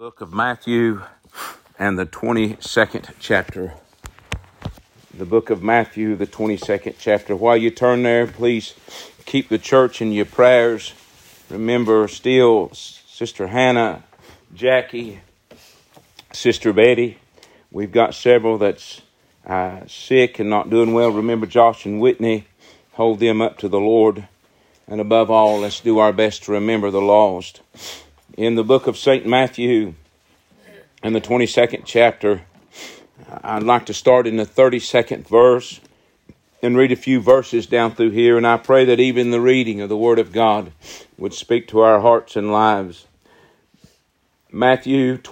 Book of Matthew and the 22nd chapter. The book of Matthew, the 22nd chapter. While you turn there, please keep the church in your prayers. Remember still Sister Hannah, Jackie, Sister Betty. We've got several that's sick and not doing well. Remember Josh and Whitney. Hold them up to the Lord. And above all, let's do our best to remember the lost. In the book of St. Matthew, in the 22nd chapter, I'd like to start in the 32nd verse and read a few verses down through here. And I pray that even the reading of the Word of God would speak to our hearts and lives. Matthew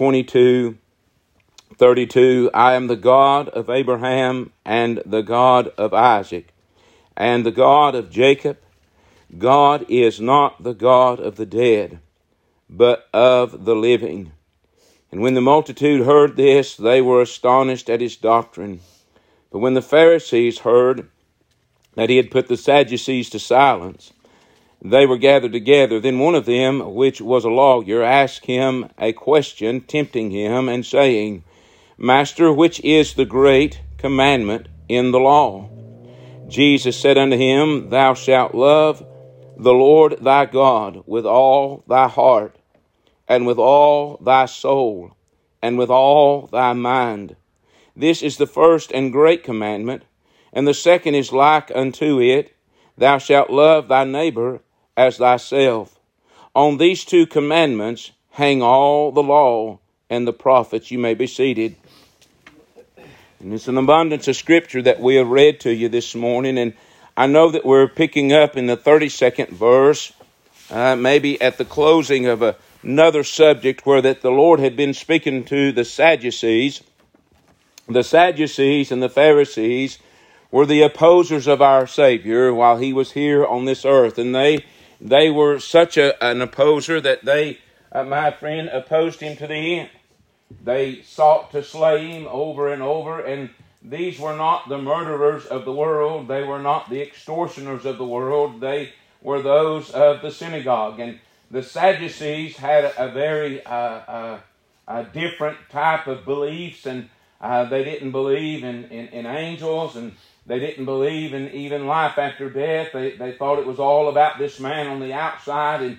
22:32, I am the God of Abraham and the God of Isaac and the God of Jacob. God is not the God of the dead, but of the living. And when the multitude heard this, they were astonished at his doctrine. But when the Pharisees heard that he had put the Sadducees to silence, they were gathered together. Then one of them, which was a lawyer, asked him a question, tempting him, and saying, Master, which is the great commandment in the law? Jesus said unto him, Thou shalt love the Lord thy God with all thy heart, and with all thy soul, and with all thy mind. This is the first and great commandment, and the second is like unto it, Thou shalt love thy neighbor as thyself. On these two commandments hang all the law and the prophets. You may be seated. And it's an abundance of scripture that we have read to you this morning, and I know that we're picking up in the 32nd verse, maybe at the closing of another subject where that the Lord had been speaking to the Sadducees. The Sadducees and the Pharisees were the opposers of our Savior while he was here on this earth. And they were such an opposer that they, my friend, opposed him to the end. They sought to slay him over and over, and these were not the murderers of the world. They were not the extortioners of the world. They were those of the synagogue. And the Sadducees had a very different type of beliefs, and they didn't believe in angels, and they didn't believe in even life after death. They thought it was all about this man on the outside and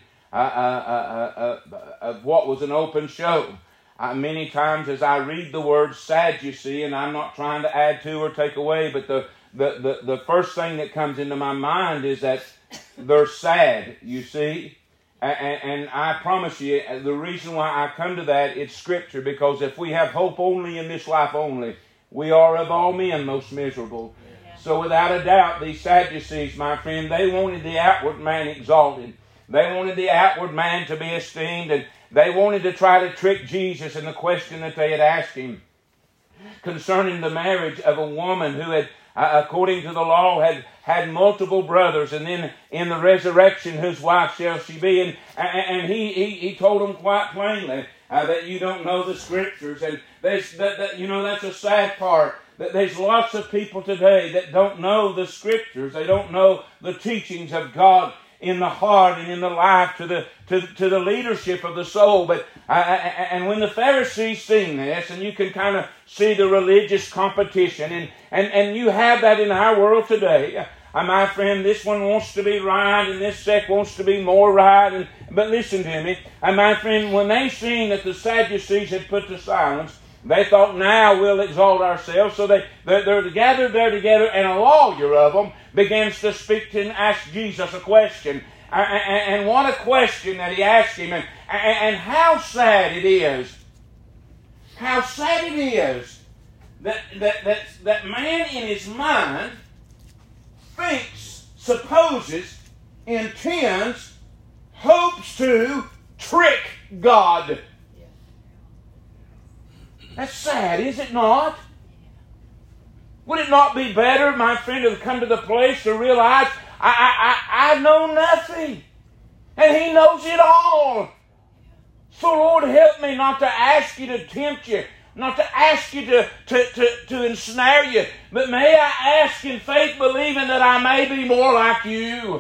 of what was an open show. Many times as I read the word Sadducee, and I'm not trying to add to or take away, but the first thing that comes into my mind is that they're sad, you see. And I promise you, the reason why I come to that, it's Scripture, because if we have hope only in this life only, we are of all men most miserable. Yeah. So without a doubt, these Sadducees, my friend, they wanted the outward man exalted. They wanted the outward man to be esteemed, and they wanted to try to trick Jesus in the question that they had asked him concerning the marriage of a woman who had, according to the law, had multiple brothers, and then in the resurrection, whose wife shall she be? And he told them quite plainly that you don't know the Scriptures, and that's a sad part. That there's lots of people today that don't know the Scriptures. They don't know the teachings of God in the heart and in the life to the leadership of the soul. But and when the Pharisees seen this, and you can kind of see the religious competition, and you have that in our world today. My friend, this one wants to be right, and this sect wants to be more right. But listen to me, my friend, when they seen that the Sadducees had put to silence, they thought, now we'll exalt ourselves. So they're gathered there together, and a lawyer of them begins to speak to and ask Jesus a question. And what a question that he asked him. And how sad it is. How sad it is that man in his mind thinks, supposes, intends, hopes to trick God. That's sad, is it not? Would it not be better, my friend, to come to the place to realize I know nothing, and He knows it all. So Lord, help me not to ask You to tempt You, not to ask You to ensnare You, but may I ask in faith, believing that I may be more like You.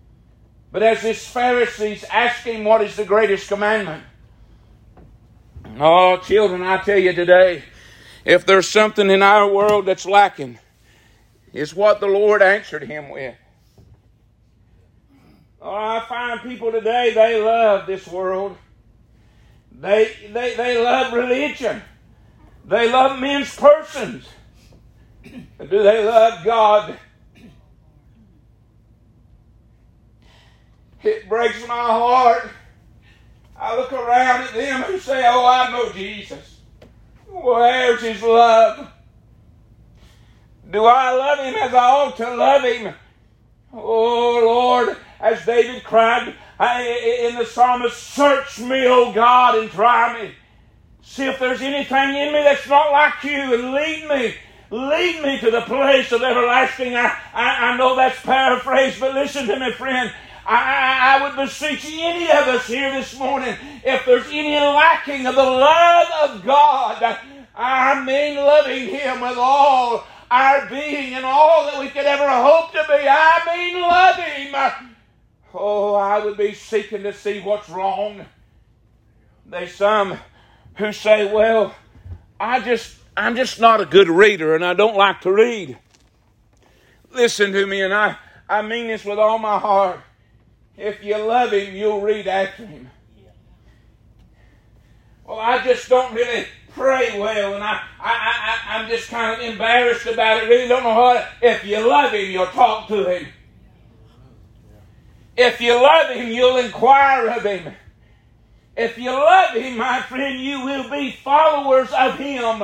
But as this Pharisees asking what is the greatest commandment, Oh, children, I tell you today, if there's something in our world that's lacking, it's what the Lord answered him with. Oh, I find people today, they love this world. They love religion. They love men's persons. But do they love God? It breaks my heart. I look around at them who say, oh, I know Jesus. Where's his love? Do I love him as I ought to love him? Oh, Lord, as David cried in the psalmist, search me, O God, and try me. See if there's anything in me that's not like you, and lead me. Lead me to the place of everlasting. I know that's paraphrased, but listen to me, friend. I would beseech any of us here this morning, if there's any lacking of the love of God, I mean loving him with all our being and all that we could ever hope to be. I mean love him. Oh, I would be seeking to see what's wrong. There's some who say, well, I'm just not a good reader and I don't like to read. Listen to me, and I mean this with all my heart. If you love him, you'll read after him. Well, I just don't really pray well, and I'm just kind of embarrassed about it. Really don't know how to. If you love him, you'll talk to him. If you love him, you'll inquire of him. If you love him, my friend, you will be followers of him.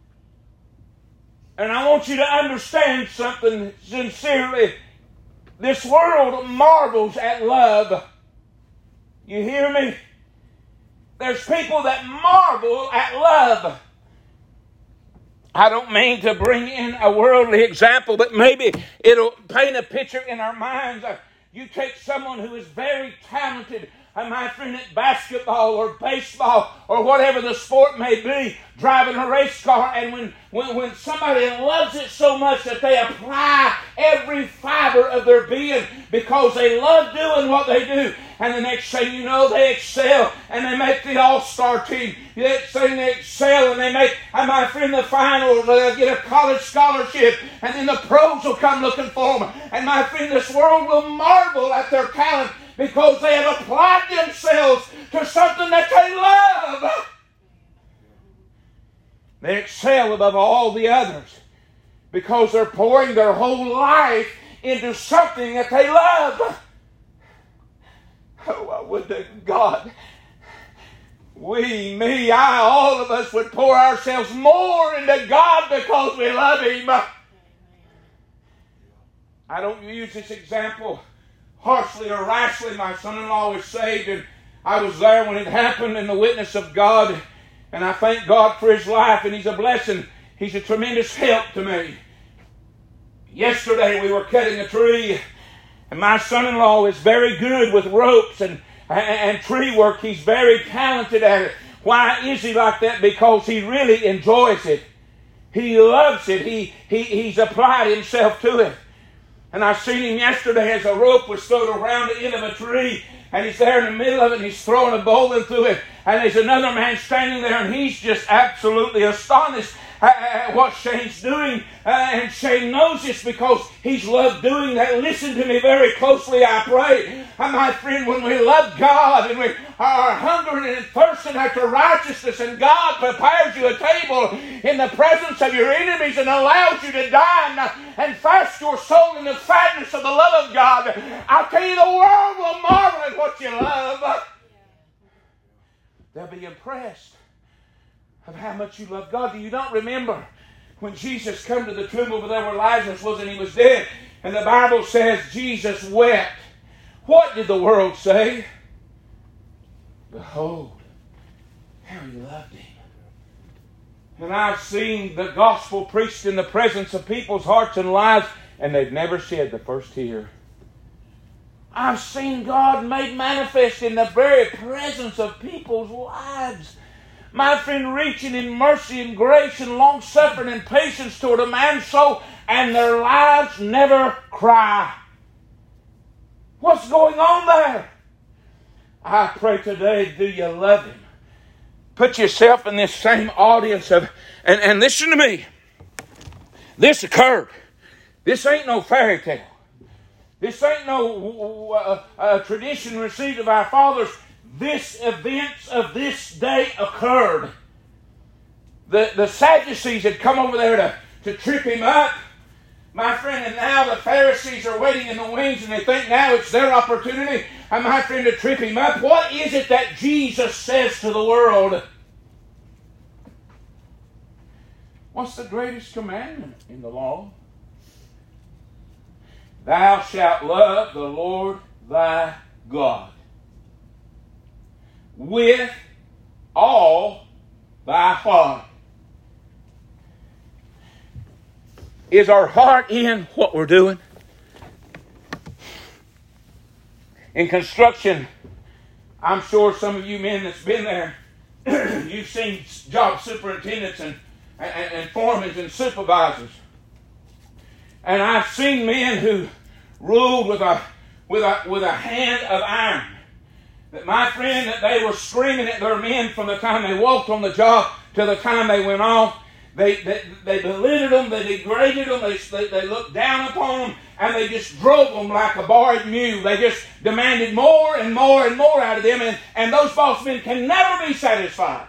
And I want you to understand something sincerely. This world marvels at love. You hear me? There's people that marvel at love. I don't mean to bring in a worldly example, but maybe it'll paint a picture in our minds. You take someone who is very talented, my friend, at basketball or baseball or whatever the sport may be, driving a race car, and when somebody loves it so much that they apply every fiber of their being because they love doing what they do, and the next thing you know, they excel and they make the all-star team. The next thing they excel and they make, my friend, the finals. They'll get a college scholarship, and then the pros will come looking for them. And my friend, this world will marvel at their talent because they have applied themselves to something that they love. They excel above all the others because they're pouring their whole life into something that they love. Oh, I would to God, all of us would pour ourselves more into God because we love him. I don't use this example harshly or rashly. My son-in-law was saved, and I was there when it happened in the witness of God, and I thank God for his life, and he's a blessing. He's a tremendous help to me. Yesterday we were cutting a tree, and my son-in-law is very good with ropes and tree work. He's very talented at it. Why is he like that? Because he really enjoys it. He loves it. He's applied himself to it. And I seen him yesterday as a rope was thrown around the end of a tree, and he's there in the middle of it, and he's throwing a bowling through it. And there's another man standing there, and he's just absolutely astonished at what Shane's doing. And Shane knows this because he's loved doing that. Listen to me very closely, I pray. My friend, when we love God and we are hungering and thirsting after righteousness, and God prepares you a table in the presence of your enemies and allows you to dine and fast your soul in the fatness of the love of God, I'll tell you, the world will marvel at what you love. They'll be impressed of how much you love God. Do you not remember when Jesus came to the tomb over there where Lazarus was and he was dead? And the Bible says Jesus wept. What did the world say? Behold, how he loved him. And I've seen the gospel preached in the presence of people's hearts and lives, and they've never shed the first tear. I've seen God made manifest in the very presence of people's lives. My friend, reaching in mercy and grace and long-suffering and patience toward a man's soul, and their lives never cry. What's going on there? I pray today, do you love him? Put yourself in this same audience and listen to me. This occurred. This ain't no fairy tale. This ain't no tradition received of our fathers. This events of this day occurred. The Sadducees had come over there to trip him up, my friend, and now the Pharisees are waiting in the wings and they think now it's their opportunity, and my friend, to trip him up. What is it that Jesus says to the world? What's the greatest commandment in the law? Thou shalt love the Lord thy God with all thy heart. Is our heart in what we're doing? In construction, I'm sure some of you men that's been there, you've seen job superintendents and foremen and supervisors. And I've seen men who ruled with a hand of iron. That, my friend, that they were screaming at their men from the time they walked on the job to the time they went off. They belittled them, they degraded them, they looked down upon them, and they just drove them like a borrowed mule. They just demanded more and more and more out of them, and those boss men can never be satisfied.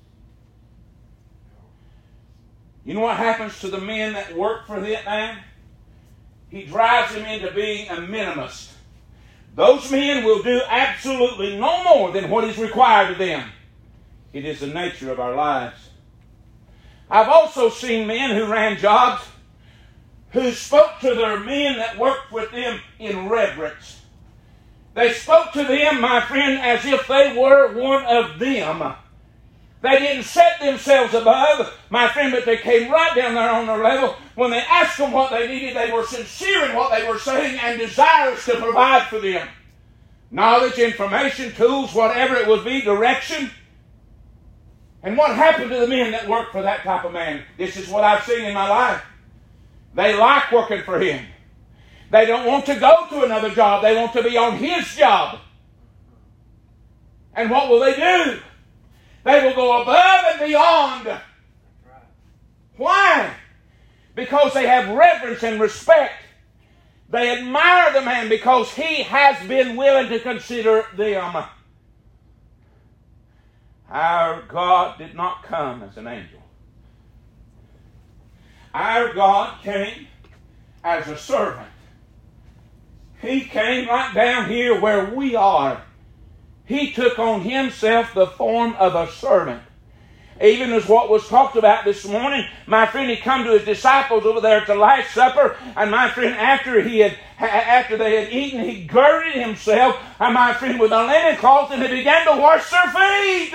You know what happens to the men that work for that man? He drives them into being a minimist. Those men will do absolutely no more than what is required of them. It is the nature of our lives. I've also seen men who ran jobs who spoke to their men that worked with them in reverence. They spoke to them, my friend, as if they were one of them. They didn't set themselves above, my friend, but they came right down there on their level. When they asked them what they needed, they were sincere in what they were saying and desirous to provide for them. Knowledge, information, tools, whatever it would be, direction. And what happened to the men that worked for that type of man? This is what I've seen in my life. They like working for him. They don't want to go to another job. They want to be on his job. And what will they do? They will go above and beyond. Why? Because they have reverence and respect. They admire the man because he has been willing to consider them. Our God did not come as an angel. Our God came as a servant. He came right down here where we are. He took on himself the form of a servant. Even as what was talked about this morning, my friend, he come to his disciples over there at the Last Supper, and my friend, after they had eaten, he girded himself, and my friend, with a linen cloth, and he began to wash their feet.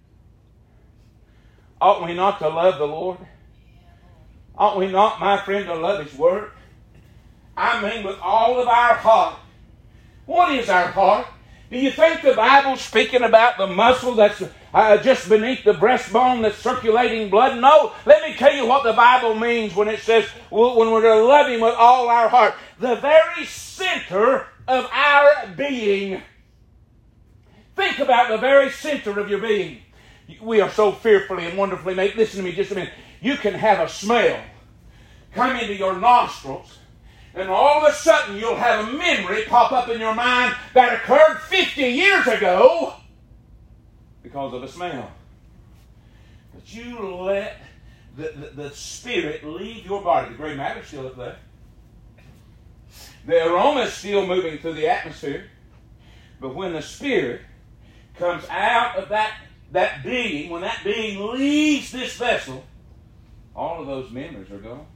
Ought we not to love the Lord? Ought we not, my friend, to love His Word? I mean, with all of our heart. What is our heart? Do you think the Bible's speaking about the muscle that's just beneath the breastbone that's circulating blood? No. Let me tell you what the Bible means when it says when we're to love Him with all our heart. The very center of our being. Think about the very center of your being. We are so fearfully and wonderfully made. Listen to me just a minute. You can have a smell come into your nostrils, and all of a sudden you'll have a memory pop up in your mind that occurred 50 years ago because of a smell. But you let the Spirit leave your body. The gray matter's still up there. The aroma is still moving through the atmosphere. But when the Spirit comes out of that being, when that being leaves this vessel, all of those memories are gone.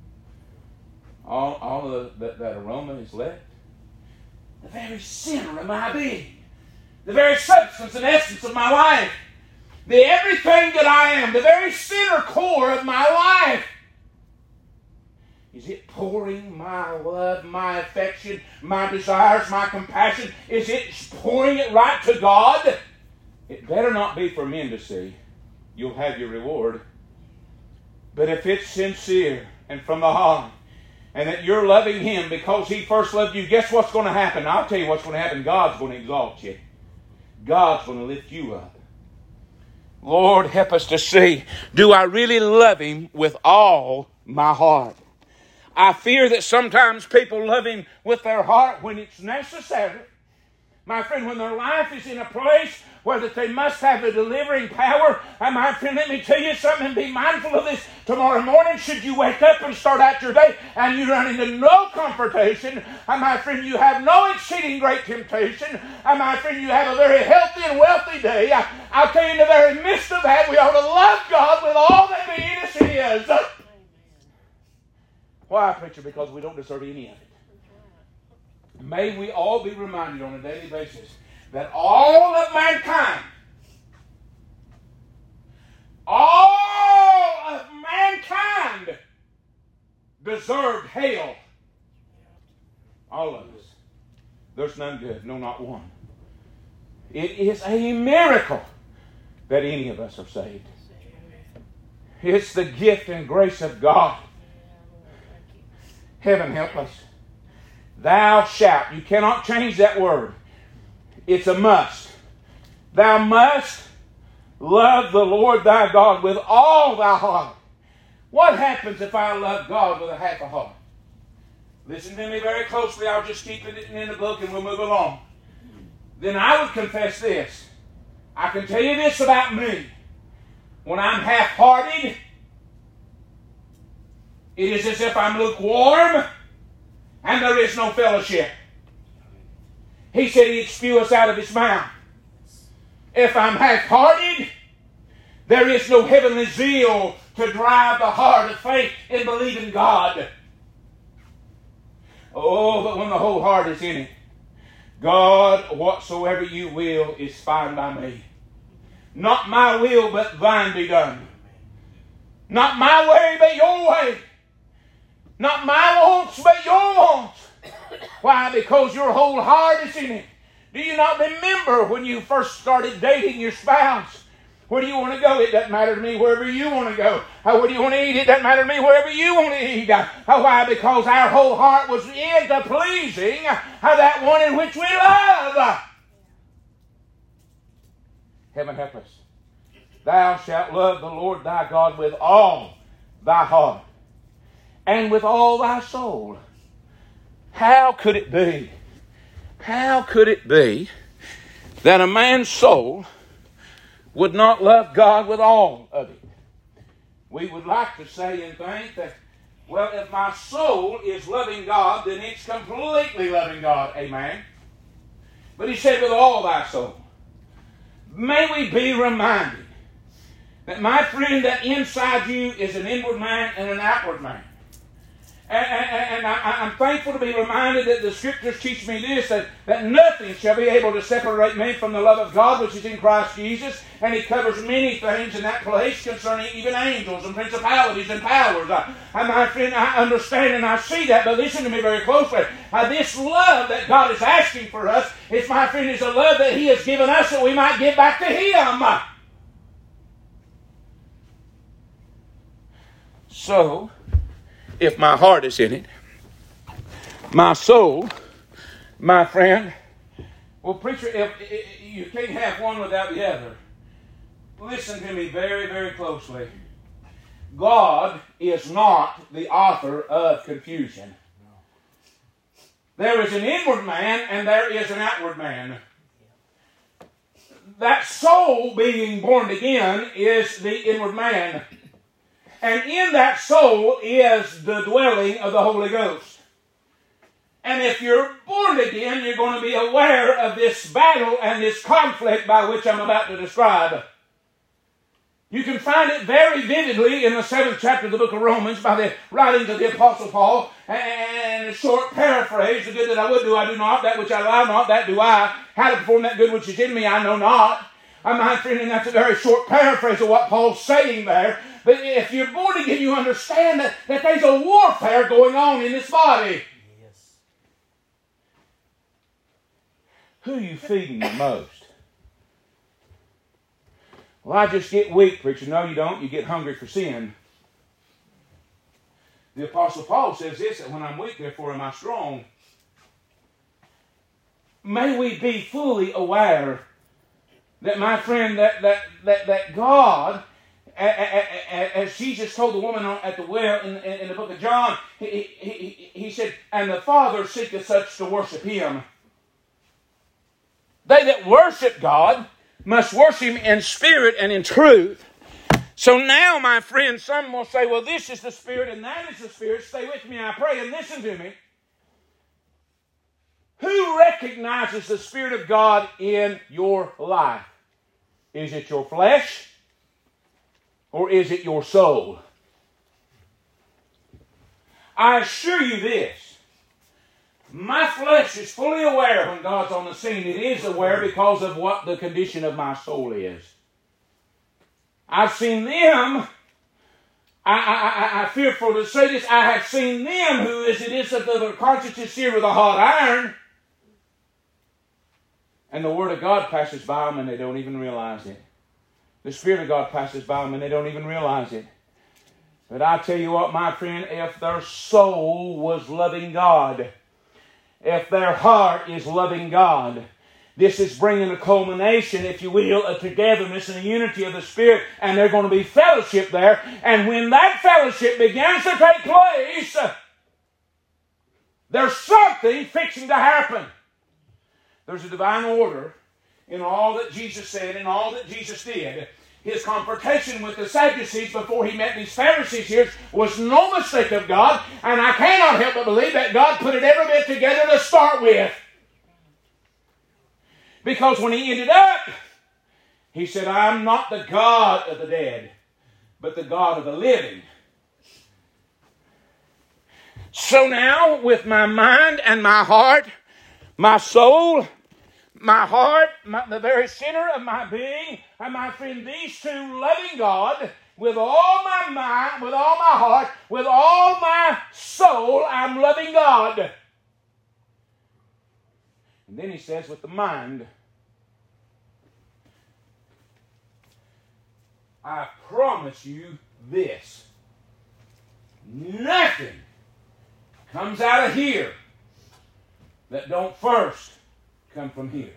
All of that aroma is left. The very center of my being. The very substance and essence of my life. The everything that I am. The very center core of my life. Is it pouring my love, my affection, my desires, my compassion? Is it pouring it right to God? It better not be for men to see. You'll have your reward. But if it's sincere and from the heart, and that you're loving Him because He first loved you, guess what's going to happen? I'll tell you what's going to happen. God's going to exalt you. God's going to lift you up. Lord, help us to see, do I really love Him with all my heart? I fear that sometimes people love Him with their heart when it's necessary. My friend, when their life is in a place where that they must have the delivering power, and my friend, let me tell you something, and be mindful of this. Tomorrow morning, should you wake up and start out your day and you run into no confrontation, and my friend, you have no exceeding great temptation, and my friend, you have a very healthy and wealthy day, I'll tell you, in the very midst of that, we ought to love God with all that the innocent is. Why, preacher? Because we don't deserve any of it. May we all be reminded on a daily basis that all of mankind deserved hell. All of us. There's none good, no, not one. It is a miracle that any of us are saved. It's the gift and grace of God. Heaven help us. Thou shalt. You cannot change that word. It's a must. Thou must love the Lord thy God with all thy heart. What happens if I love God with a half a heart? Listen to me very closely. I'll just keep it in the book and we'll move along. Then I would confess this. I can tell you this about me. When I'm half-hearted, it is as if I'm lukewarm and there is no fellowship. He said He'd spew us out of His mouth. If I'm half-hearted, there is no heavenly zeal to drive the heart of faith in believing God. Oh, but when the whole heart is in it, God, whatsoever you will is fine by me. Not my will, but thine be done. Not my way, but your way. Not my wants, but your wants. Why? Because your whole heart is in it. Do you not remember when you first started dating your spouse? Where do you want to go? It doesn't matter to me wherever you want to go. Where do you want to eat? It doesn't matter to me wherever you want to eat. Why? Because our whole heart was into pleasing that one in which we love. Heaven help us. Thou shalt love the Lord thy God with all thy heart and with all thy soul. How could it be? How could it be that a man's soul would not love God with all of it? We would like to say and think that, well, if my soul is loving God, then it's completely loving God. Amen. But He said with all thy soul. May we be reminded that, my friend, that inside you is an inward man and an outward man. And I'm thankful to be reminded that the Scriptures teach me this, that nothing shall be able to separate me from the love of God which is in Christ Jesus. And He covers many things in that place concerning even angels and principalities and powers. And my friend, I understand and I see that, but listen to me very closely. This love that God is asking for us is, my friend, is a love that He has given us that we might give back to Him. So, if my heart is in it, my soul, my friend, well, preacher, if you can't have one without the other. Listen to me very, very closely. God is not the author of confusion. There is an inward man and there is an outward man. That soul being born again is the inward man. And in that soul is the dwelling of the Holy Ghost. And if you're born again, you're going to be aware of this battle and this conflict by which I'm about to describe. You can find it very vividly in the 7th chapter of the book of Romans by the writings of the Apostle Paul. And a short paraphrase, the good that I would do, I do not. That which I allow not, that do I. How to perform that good which is in me, I know not. My friend, and that's a very short paraphrase of what Paul's saying there. But if you're born again, you understand that there's a warfare going on in this body. Yes. Who are you feeding the most? Well, I just get weak, preacher. No, you don't. You get hungry for sin. The Apostle Paul says this, that when I'm weak, therefore am I strong. May we be fully aware That, my friend, that God, as Jesus told the woman at the well in the book of John, he said, and the Father seeketh such to worship Him. They that worship God must worship Him in spirit and in truth. So now, my friend, some will say, well, this is the Spirit and that is the Spirit. Stay with me, I pray, and listen to me. Who recognizes the Spirit of God in your life? Is it your flesh or is it your soul? I assure you this. My flesh is fully aware when God's on the scene. It is aware because of what the condition of my soul is. I've seen them, I'm fearful to say this, I have seen them who, as it is that their conscience is seared with a hot iron, and the Word of God passes by them and they don't even realize it. The Spirit of God passes by them and they don't even realize it. But I tell you what, my friend, if their soul was loving God, if their heart is loving God, this is bringing a culmination, if you will, a togetherness and a unity of the Spirit, and there's going to be fellowship there. And when that fellowship begins to take place, there's something fixing to happen. There's a divine order in all that Jesus said and all that Jesus did. His confrontation with the Sadducees before He met these Pharisees here was no mistake of God, and I cannot help but believe that God put it every bit together to start with. Because when He ended up, He said, I'm not the God of the dead, but the God of the living. So now, with my mind and my heart, my soul, my heart, the very center of my being, and my friend, these two loving God, with all my mind, with all my heart, with all my soul, I'm loving God. And then He says, with the mind, I promise you this. Nothing comes out of here that don't first come from here.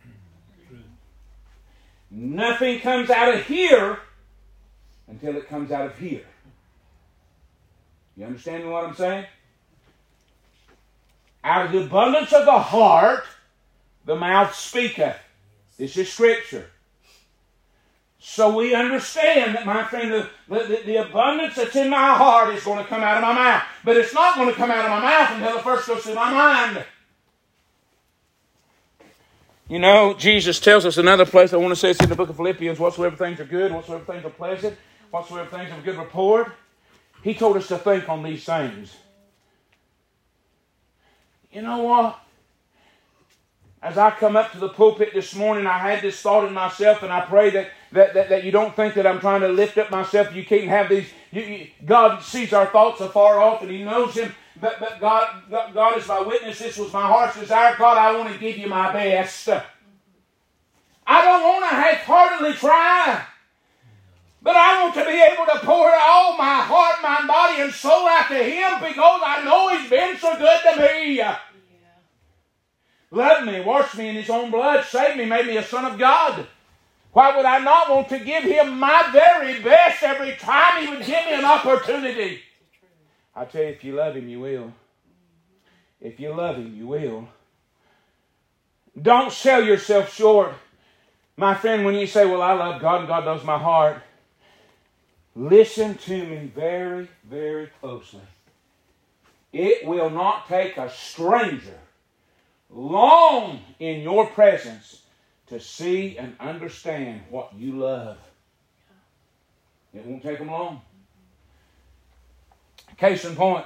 Nothing comes out of here until it comes out of here. You understand what I'm saying? Out of the abundance of the heart, the mouth speaketh. This is Scripture. So we understand that, my friend, the abundance that's in my heart is going to come out of my mouth. But it's not going to come out of my mouth until it first goes through my mind. You know, Jesus tells us another place, I want to say it's in the book of Philippians, whatsoever things are good, whatsoever things are pleasant, whatsoever things of good report. He told us to think on these things. You know what? As I come up to the pulpit this morning, I had this thought in myself, and I pray that you don't think that I'm trying to lift up myself. You can't have these. God sees our thoughts afar off, and He knows them. But God is my witness. This was my heart's desire. God, I want to give you my best. I don't want to half-heartedly try. But I want to be able to pour all my heart, my body, and soul out to Him because I know He's been so good to me. Loved me, washed me in His own blood, saved me, made me a son of God. Why would I not want to give Him my very best every time He would give me an opportunity? I tell you, if you love Him, you will. If you love Him, you will. Don't sell yourself short. My friend, when you say, well, I love God and God knows my heart, listen to me very, very closely. It will not take a stranger long in your presence to see and understand what you love. It won't take them long. Case in point,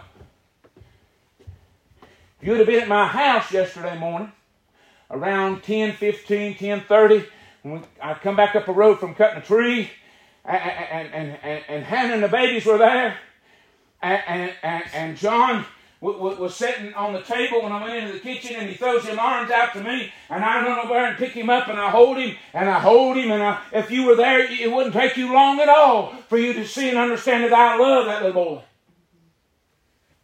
if you would have been at my house yesterday morning, around 10:15, 10:30, when I come back up the road from cutting a tree, and Hannah and the babies were there, and John was sitting on the table when I went into the kitchen, and he throws his arms out to me, and I run over and pick him up, and I hold him, and if you were there, it wouldn't take you long at all for you to see and understand that I love that little boy.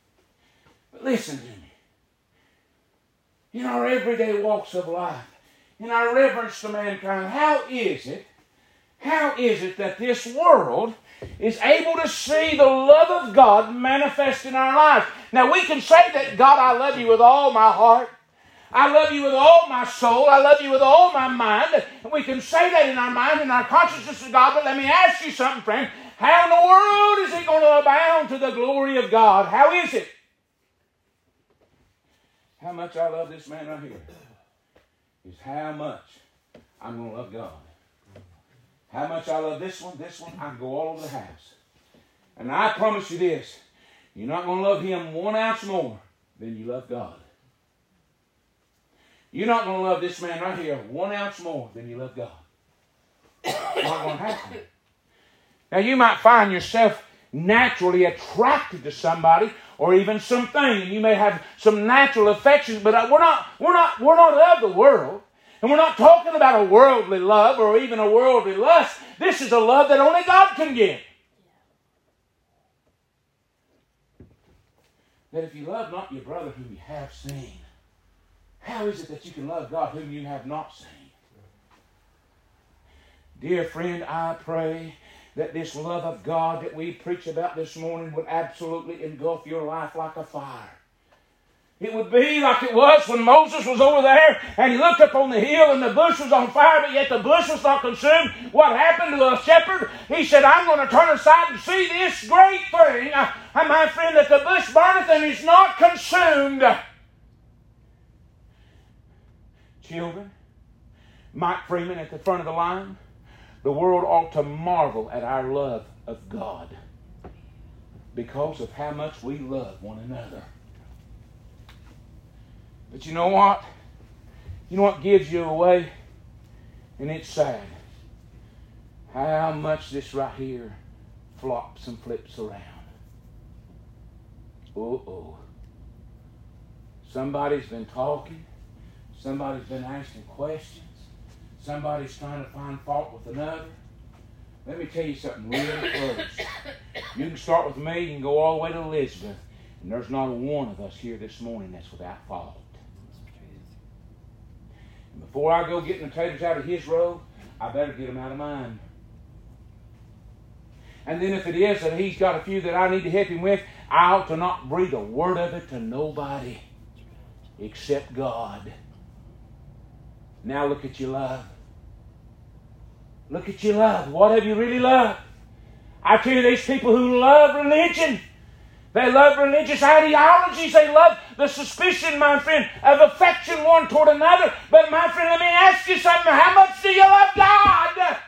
But listen to me. In our everyday walks of life, in our reverence to mankind, how is it that this world is able to see the love of God manifest in our lives? Now, we can say that, God, I love you with all my heart. I love you with all my soul. I love you with all my mind. And we can say that in our mind, in our consciousness of God. But let me ask you something, friend. How in the world is it going to abound to the glory of God? How is it? How much I love this man right here is how much I'm going to love God. How much I love this one, I can go all over the house. And I promise you this, you're not going to love him 1 ounce more than you love God. You're not going to love this man right here 1 ounce more than you love God. It's not going to happen. Now, you might find yourself naturally attracted to somebody or even something, and you may have some natural affections, but we're not of the world. And we're not talking about a worldly love or even a worldly lust. This is a love that only God can give. That if you love not your brother whom you have seen, how is it that you can love God whom you have not seen? Dear friend, I pray that this love of God that we preach about this morning would absolutely engulf your life like a fire. It would be like it was when Moses was over there and he looked up on the hill and the bush was on fire, but yet the bush was not consumed. What happened to a shepherd? He said, I'm going to turn aside and see this great thing. My friend, that the bush burneth and is not consumed. Children, Mike Freeman at the front of the line, the world ought to marvel at our love of God because of how much we love one another. But you know what? You know what gives you away? And it's sad. How much this right here flops and flips around. Uh-oh. Somebody's been talking. Somebody's been asking questions. Somebody's trying to find fault with another. Let me tell you something really close. You can start with me, you can go all the way to Elizabeth, and there's not a one of us here this morning that's without fault. And before I go getting the taters out of his road, I better get them out of mine. And then if it is that he's got a few that I need to help him with, I ought to not breathe a word of it to nobody except God. Now look at your love. Look at your love. What have you really loved? I tell you, these people who love religion, they love religious ideologies. They love the suspicion, my friend, of affection one toward another. But my friend, let me ask you something. How much do you love God?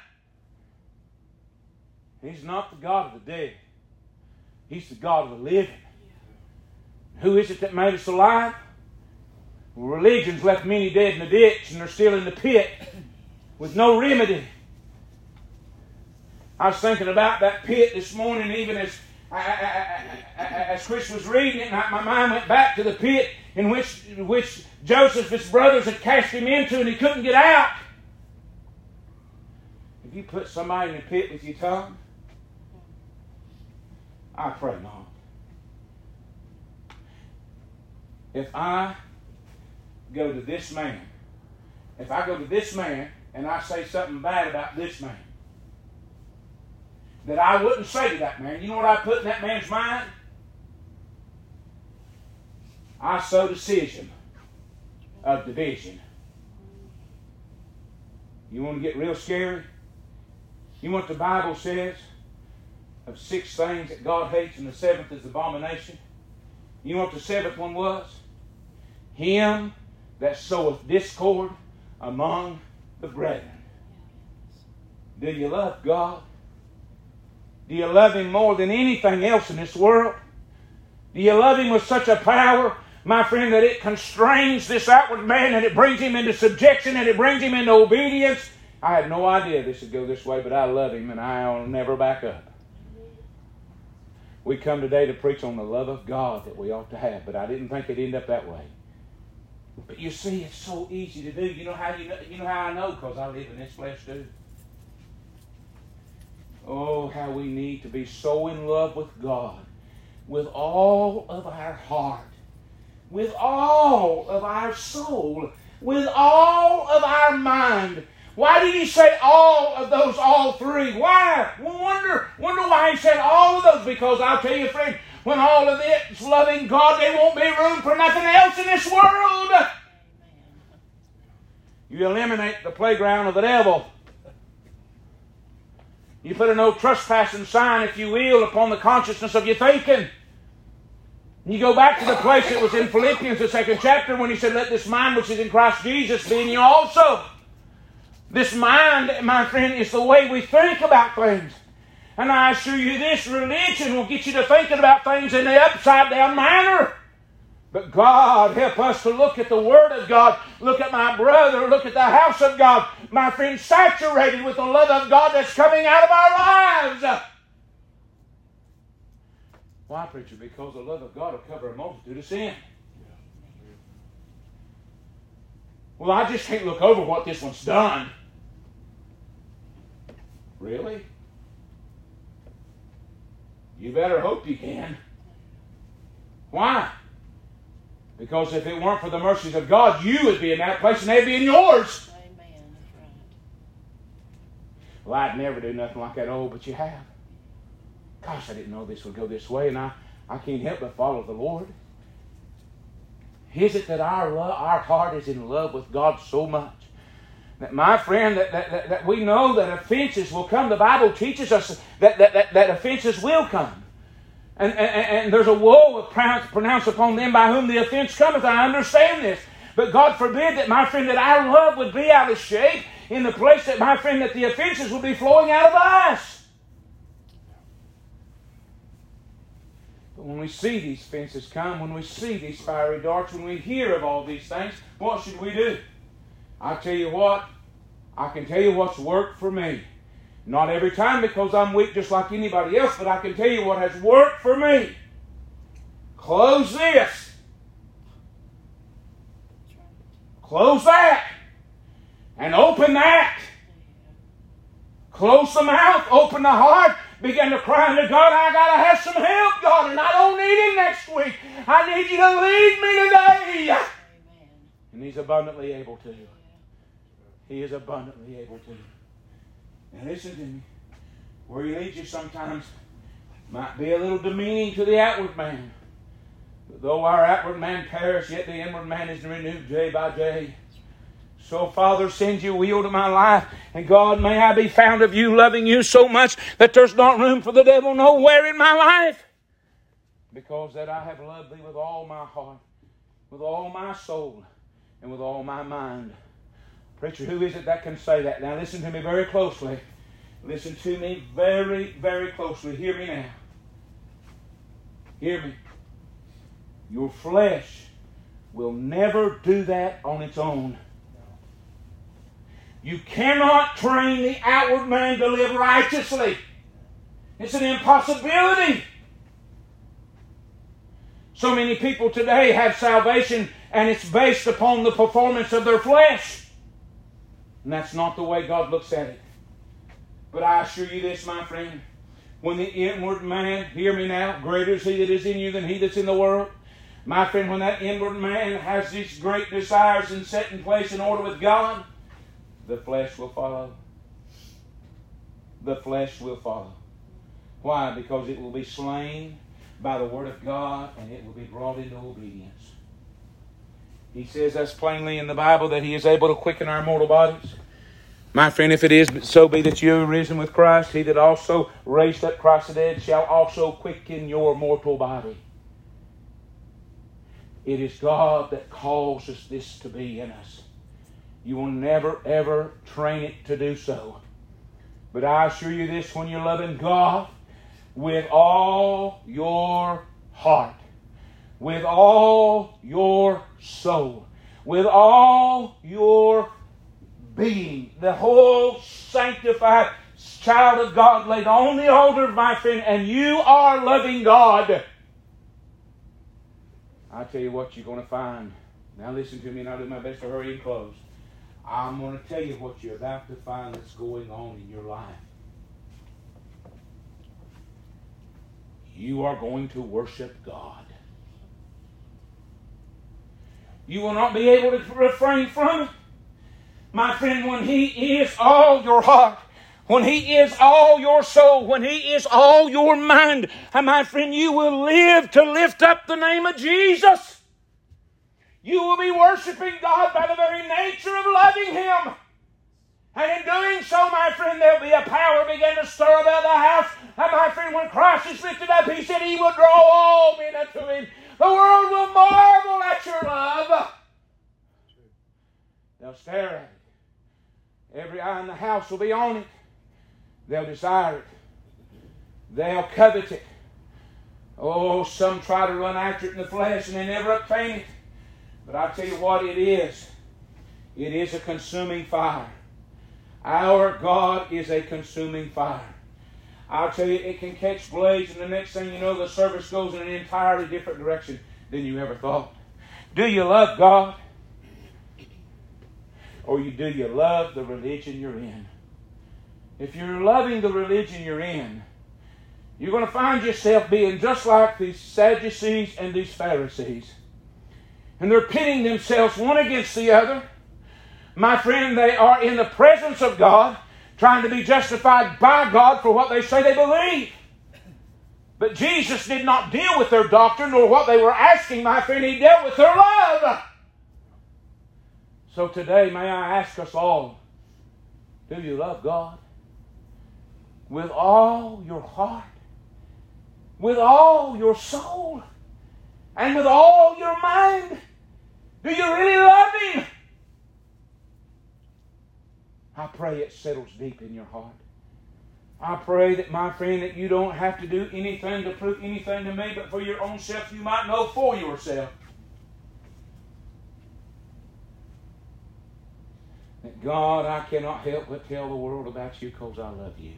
He's not the God of the dead. He's the God of the living. Who is it that made us alive? Well, religion's left many dead in the ditch, and they're still in the pit with no remedy. I was thinking about that pit this morning, even as Chris was reading it, and my mind went back to the pit in which Joseph, his brothers, had cast him into, and he couldn't get out. If you put somebody in a pit with your tongue, I pray not. If I go to this man, and I say something bad about this man, that I wouldn't say to that man, you know what I put in that man's mind? I sow decision of division. You want to get real scary? You know what the Bible says of 6 things that God hates, and the 7th is abomination? You know what the 7th one was? Him that soweth discord among the brethren. Do you love God? Do you love Him more than anything else in this world? Do you love Him with such a power, my friend, that it constrains this outward man and it brings him into subjection and it brings him into obedience? I had no idea this would go this way, but I love Him and I'll never back up. We come today to preach on the love of God that we ought to have, but I didn't think it'd end up that way. But you see, it's so easy to do. You know how I know? Because I live in this flesh too. Oh, how we need to be so in love with God with all of our heart, with all of our soul, with all of our mind. Why did he say all of those, all three? Why? Wonder why he said all of those. Because I'll tell you, friend, when all of it's loving God, there won't be room for nothing else in this world. You eliminate the playground of the devil. You put a no trespassing sign, if you will, upon the consciousness of your thinking. You go back to the place that was in Philippians, the 2nd chapter, when he said, let this mind which is in Christ Jesus be in you also. This mind, my friend, is the way we think about things. And I assure you this, religion will get you to thinking about things in the upside down manner. But God, help us to look at the Word of God, look at my brother, look at the house of God, my friend, saturated with the love of God that's coming out of our lives. Why, preacher? Because the love of God will cover a multitude of sin. Well, I just can't look over what this one's done. Really? You better hope you can. Why? Because if it weren't for the mercies of God, you would be in that place and they'd be in yours. Amen. That's right. Well, I'd never do nothing like that. Oh, but you have. Gosh, I didn't know this would go this way, and I can't help but follow the Lord. Is it that our heart is in love with God so much that, my friend, that we know that offenses will come? The Bible teaches us that offenses will come. And there's a woe pronounced upon them by whom the offense cometh. I understand this. But God forbid that, my friend, that our love would be out of shape in the place that, my friend, that the offenses would be flowing out of us. But when we see these fences come, when we see these fiery darts, when we hear of all these things, what should we do? I tell you what, I can tell you what's worked for me. Not every time, because I'm weak just like anybody else, but I can tell you what has worked for me. Close this. Close that. And open that. Close the mouth, open the heart, begin to cry unto God, I got to have some help, God, and I don't need it next week. I need you to lead me today. Amen. And He's abundantly able to. He is abundantly able to. Now listen to me. Where He leads you sometimes might be a little demeaning to the outward man. But though our outward man perish, yet the inward man is renewed day by day. So, Father, send your will to my life. And God, may I be found of you, loving you so much that there's not room for the devil nowhere in my life. Because that I have loved thee with all my heart, with all my soul, and with all my mind. Preacher, who is it that can say that? Now listen to me very closely. Listen to me very, very closely. Hear me now. Hear me. Your flesh will never do that on its own. You cannot train the outward man to live righteously. It's an impossibility. So many people today have salvation and it's based upon the performance of their flesh. And that's not the way God looks at it. But I assure you this, my friend, when the inward man, hear me now, greater is he that is in you than he that's in the world. My friend, when that inward man has these great desires and set in place in order with God, the flesh will follow. The flesh will follow. Why? Because it will be slain by the Word of God and it will be brought into obedience. He says us plainly in the Bible that He is able to quicken our mortal bodies. My friend, if it is so be that you are risen with Christ, He that also raised up Christ the dead shall also quicken your mortal body. It is God that causes this to be in us. You will never, ever train it to do so. But I assure you this, when you're loving God with all your heart, with all your soul, with all your being, the whole sanctified child of God laid on the altar, my friend, and you are loving God, I tell you what you're going to find. Now listen to me, and I'll do my best to hurry and close. I'm going to tell you what you're about to find that's going on in your life. You are going to worship God. You will not be able to refrain from it. My friend, when He is all your heart, when He is all your soul, when He is all your mind, my friend, you will live to lift up the name of Jesus. You will be worshiping God by the very nature of loving Him. And in doing so, my friend, there'll be a power begin to stir about the house. And my friend, when Christ is lifted up, He said He will draw all men unto Him. The world will marvel at your love. They'll stare at it. Every eye in the house will be on it. They'll desire it. They'll covet it. Oh, some try to run after it in the flesh and they never obtain it. But I tell you what it is. It is a consuming fire. Our God is a consuming fire. I'll tell you, it can catch blaze, and the next thing you know, the service goes in an entirely different direction than you ever thought. Do you love God? Or do you love the religion you're in? If you're loving the religion you're in, you're going to find yourself being just like these Sadducees and these Pharisees. And they're pitting themselves one against the other. My friend, they are in the presence of God, trying to be justified by God for what they say they believe. But Jesus did not deal with their doctrine or what they were asking, my friend. He dealt with their love. So today, may I ask us all, do you love God? With all your heart, with all your soul, and with all your mind? Do you really love Him? I pray it settles deep in your heart. I pray that, my friend, that you don't have to do anything to prove anything to me, but for your own self, you might know for yourself that, God, I cannot help but tell the world about you because I love you.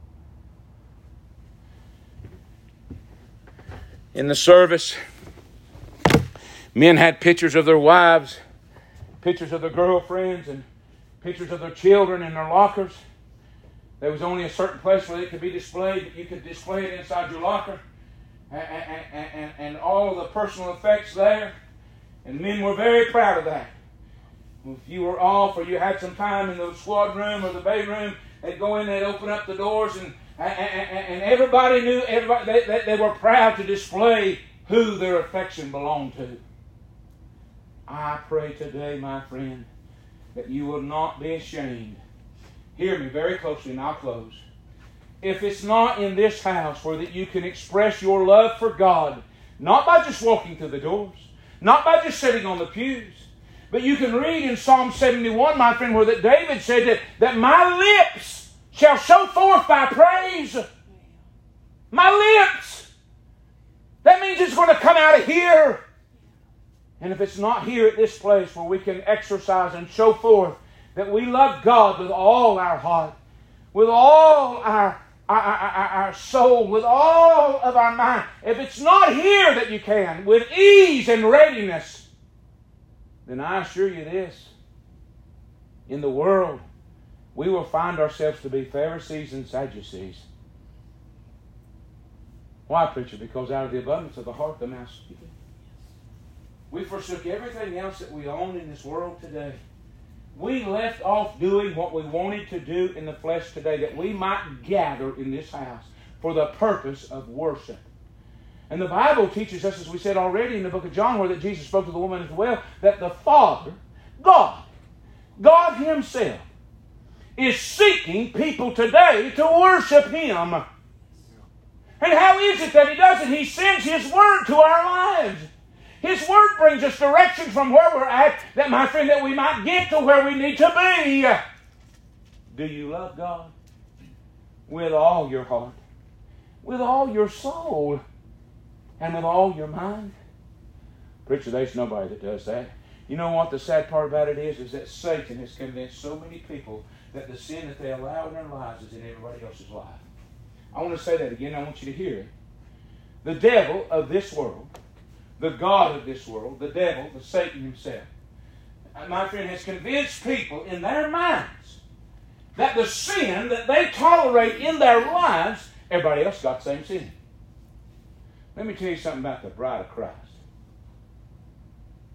In the service, men had pictures of their wives, pictures of their girlfriends, and pictures of their children in their lockers. There was only a certain place where it could be displayed, but you could display it inside your locker. And all the personal effects there. And men were very proud of that. If you were off or you had some time in the squad room or the bay room, they'd go in, they'd open up the doors, and everybody knew, they were proud to display who their affection belonged to. I pray today, my friend, that you will not be ashamed. Hear me very closely and I'll close. If it's not in this house where that you can express your love for God, not by just walking through the doors, not by just sitting on the pews, but you can read in Psalm 71, my friend, where that David said that my lips shall show forth thy praise. My lips. That means it's going to come out of here. And if it's not here at this place where we can exercise and show forth that we love God with all our heart, with all our soul, with all of our mind, if it's not here that you can, with ease and readiness, then I assure you this, in the world, we will find ourselves to be Pharisees and Sadducees. Why, preacher? Because out of the abundance of the heart, the mouth speaketh. We forsook everything else that we own in this world today. We left off doing what we wanted to do in the flesh today, that we might gather in this house for the purpose of worship. And the Bible teaches us, as we said already in the book of John, where that Jesus spoke to the woman as well, that the Father, God Himself, is seeking people today to worship Him. And how is it that He does it? He sends His Word to our lives. His Word brings us direction from where we're at, that, my friend, that we might get to where we need to be. Do you love God? With all your heart, with all your soul, and with all your mind? Preacher, there's nobody that does that. You know what the sad part about it is that Satan has convinced so many people that the sin that they allow in their lives is in everybody else's life. I want to say that again. I want you to hear it. The devil of this world, the god of this world, the devil, the Satan himself, my friend, has convinced people in their minds that the sin that they tolerate in their lives, everybody else got the same sin. Let me tell you something about the bride of Christ.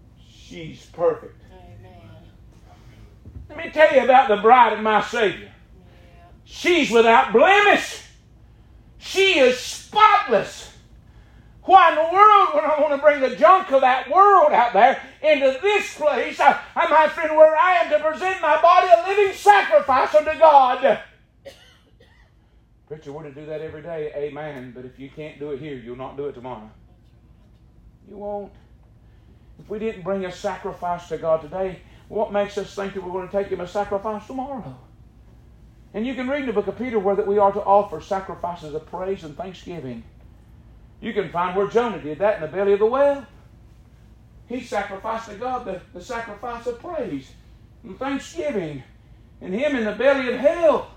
She's perfect. Amen. Let me tell you about the bride of my Savior. Yeah. She's without blemish. She is spotless. Why in the world would I want to bring the junk of that world out there into this place? My friend, where I am to present my body a living sacrifice unto God. Preacher, we're to do that every day. Amen. But if you can't do it here, you'll not do it tomorrow. You won't. If we didn't bring a sacrifice to God today, what makes us think that we're going to take Him a sacrifice tomorrow? And you can read in the book of Peter where that we are to offer sacrifices of praise and thanksgiving. You can find where Jonah did that in the belly of the whale. He sacrificed to God the sacrifice of praise and thanksgiving. And him in the belly of hell.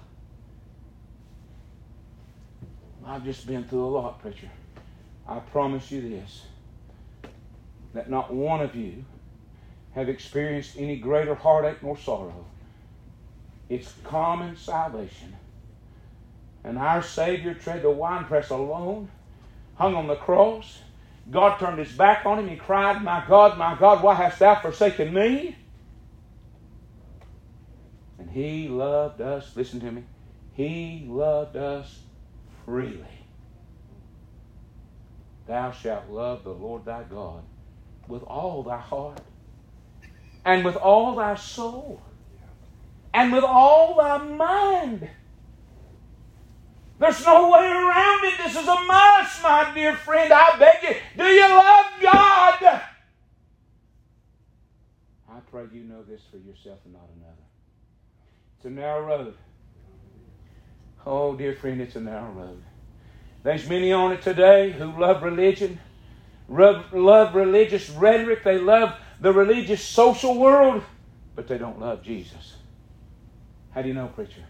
I've just been through a lot, preacher. I promise you this, that not one of you have experienced any greater heartache nor sorrow. It's common salvation. And our Savior tread the winepress alone, hung on the cross. God turned His back on Him. He cried, my God, why hast Thou forsaken me? And He loved us, listen to me, He loved us freely. Thou shalt love the Lord thy God with all thy heart, and with all thy soul, and with all thy mind. There's no way around it. This is a must, my dear friend. I beg you. Do you love God? I pray you know this for yourself and not another. It's a narrow road. Oh, dear friend, it's a narrow road. There's many on it today who love religion, love religious rhetoric. They love the religious social world, but they don't love Jesus. How do you know, preacher?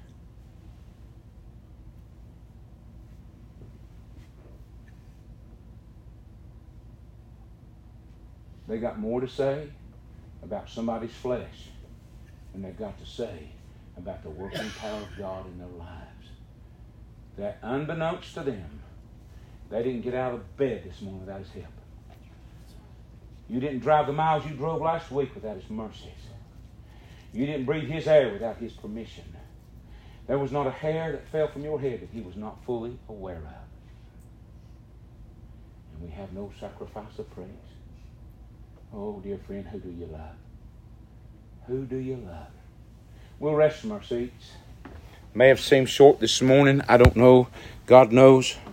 They got more to say about somebody's flesh than they've got to say about the working power of God in their lives. That unbeknownst to them, they didn't get out of bed this morning without His help. You didn't drive the miles you drove last week without His mercies. You didn't breathe His air without His permission. There was not a hair that fell from your head that He was not fully aware of. And we have no sacrifice of praise. Oh, dear friend, who do you love? Who do you love? We'll rest from our seats. May have seemed short this morning. I don't know. God knows.